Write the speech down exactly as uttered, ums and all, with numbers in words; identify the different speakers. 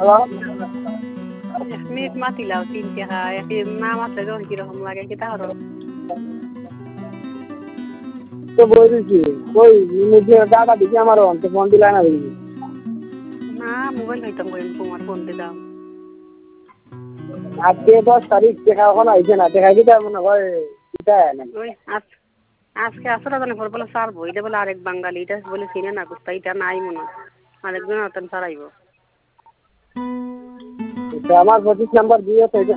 Speaker 1: এক মিনিট মাতিলাও তিন টাকা এক না মাতলে যখন কিরকম লাগে কিতা হলো
Speaker 2: তো বলছি কই নিজে দাদা দিকে আমার অন্ত ফোন দিলা না বলি
Speaker 1: না মোবাইল হইতাম কই তোমার ফোন দে দাও
Speaker 2: আজকে দশ তারিখ দেখা এখন আইছে না দেখা কি তার মনে হয় এটা না
Speaker 1: ওই আজ আজকে আসলে জানে পর বলে স্যার বইলে বলে আরেক বাঙালি এটা বলে চিনে না গুস্তা এটা নাই মনে আরেকজন আতেন স্যার আইব
Speaker 2: আমার পঁচিশ নাম্বার দিয়ে তো